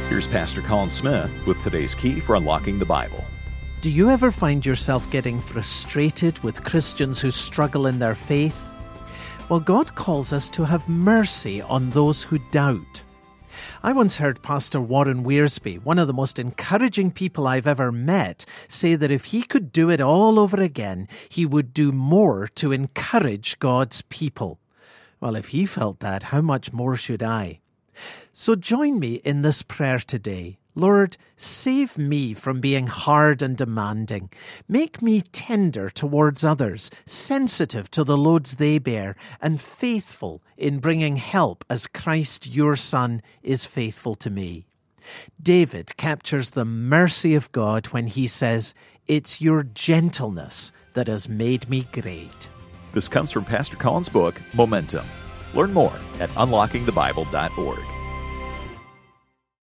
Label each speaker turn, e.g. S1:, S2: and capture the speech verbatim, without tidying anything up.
S1: Here's Pastor Colin Smith with today's key for unlocking the Bible.
S2: Do you ever find yourself getting frustrated with Christians who struggle in their faith? Well, God calls us to have mercy on those who doubt. I once heard Pastor Warren Wiersbe, one of the most encouraging people I've ever met, say that if he could do it all over again, he would do more to encourage God's people. Well, if he felt that, how much more should I? So join me in this prayer today. Lord, save me from being hard and demanding. Make me tender towards others, sensitive to the loads they bear, and faithful in bringing help as Christ, your Son, is faithful to me. David captures the mercy of God when he says, "It's your gentleness that has made me great."
S1: This comes from Pastor Colin's book, Momentum. Learn more at unlocking the bible dot org.